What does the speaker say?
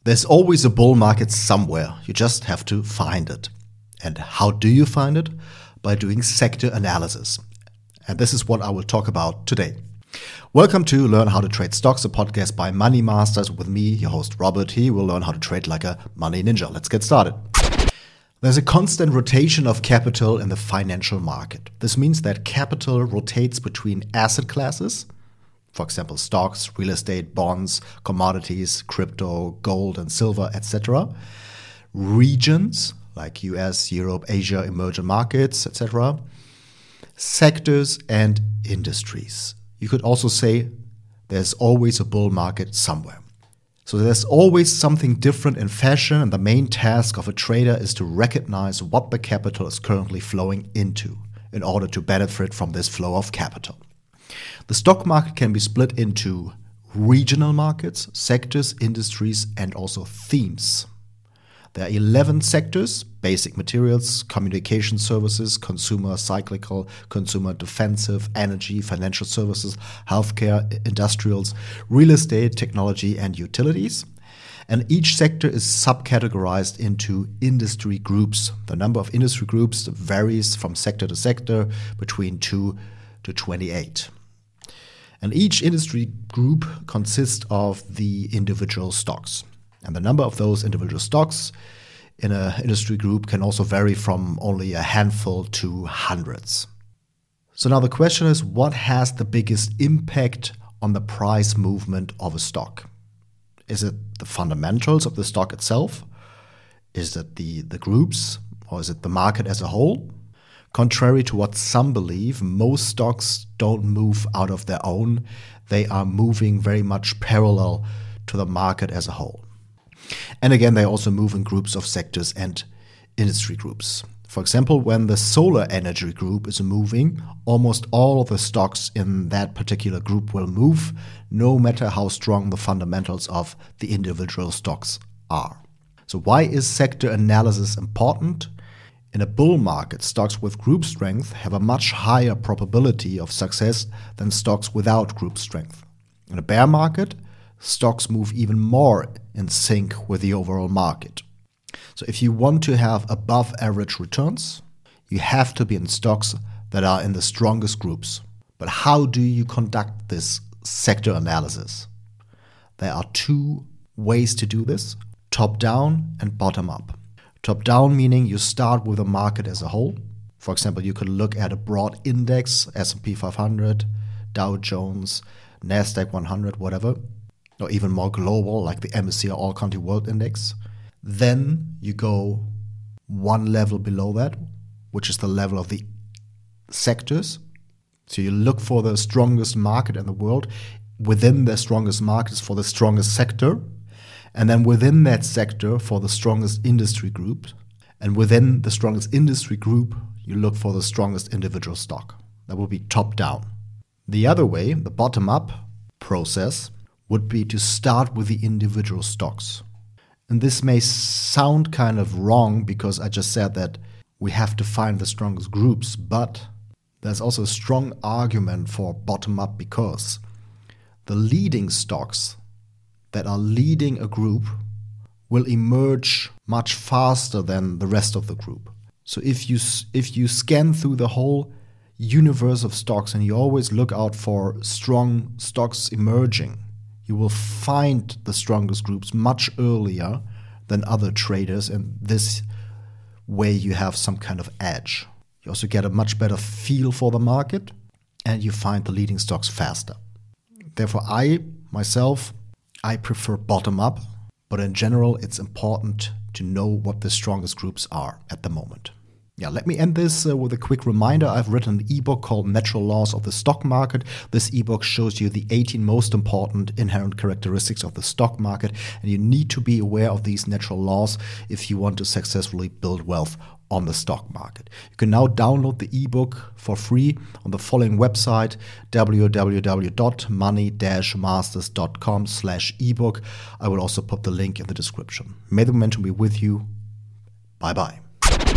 There's always a bull market somewhere. You just have to find it. And how do you find it? By doing sector analysis. And this is what I will talk about today. Welcome to Learn How to Trade Stocks, a podcast by Money Masters with me, your host Robert. He will learn how to trade like a money ninja. Let's get started. There's a constant rotation of capital in the financial market. This means that capital rotates between asset classes, for example, stocks, real estate, bonds, commodities, crypto, gold and silver, etc. Regions like US, Europe, Asia, emerging markets, etc. Sectors and industries. You could also say there's always a bull market somewhere. So there's always something different in fashion, and the main task of a trader is to recognize what the capital is currently flowing into in order to benefit from this flow of capital. The stock market can be split into regional markets, sectors, industries, and also themes. There are 11 sectors: basic materials, communication services, consumer cyclical, consumer defensive, energy, financial services, healthcare, industrials, real estate, technology, and utilities. And each sector is subcategorized into industry groups. The number of industry groups varies from sector to sector between 2 to 28. And each industry group consists of the individual stocks. And the number of those individual stocks in an industry group can also vary from only a handful to hundreds. So now the question is, what has the biggest impact on the price movement of a stock? Is it the fundamentals of the stock itself? Is it the groups? Or is it the market as a whole? Contrary to what some believe, most stocks don't move out of their own. They are moving very much parallel to the market as a whole. And again, they also move in groups of sectors and industry groups. For example, when the solar energy group is moving, almost all of the stocks in that particular group will move, no matter how strong the fundamentals of the individual stocks are. So why is sector analysis important? In a bull market, stocks with group strength have a much higher probability of success than stocks without group strength. In a bear market, stocks move even more in sync with the overall market. So if you want to have above average returns, you have to be in stocks that are in the strongest groups. But how do you conduct this sector analysis? There are two ways to do this: top down and bottom up. Top down meaning you start with the market as a whole. For example, you could look at a broad index, S&P 500, Dow Jones, NASDAQ 100, whatever, or even more global like the MSCI All Country World Index. Then you go one level below that, which is the level of the sectors. So you look for the strongest market in the world. Within the strongest markets for the strongest sector. And then within that sector for the strongest industry group. And within the strongest industry group, you look for the strongest individual stock. That will be top down. The other way, the bottom up process, would be to start with the individual stocks. And this may sound kind of wrong because I just said that we have to find the strongest groups, but there's also a strong argument for bottom up because the leading stocks that are leading a group will emerge much faster than the rest of the group. So if you scan through the whole universe of stocks and you always look out for strong stocks emerging, you will find the strongest groups much earlier than other traders, and this way you have some kind of edge. You also get a much better feel for the market, and you find the leading stocks faster. Therefore, I prefer bottom up, but in general, it's important to know what the strongest groups are at the moment. Yeah, let me end this with a quick reminder. I've written an ebook called Natural Laws of the Stock Market. This ebook shows you the 18 most important inherent characteristics of the stock market, and you need to be aware of these natural laws if you want to successfully build wealth on the stock market. You can now download the ebook for free on the following website, www.money-masters.com/ebook. I will also put the link in the description. May the momentum be with you. Bye-bye.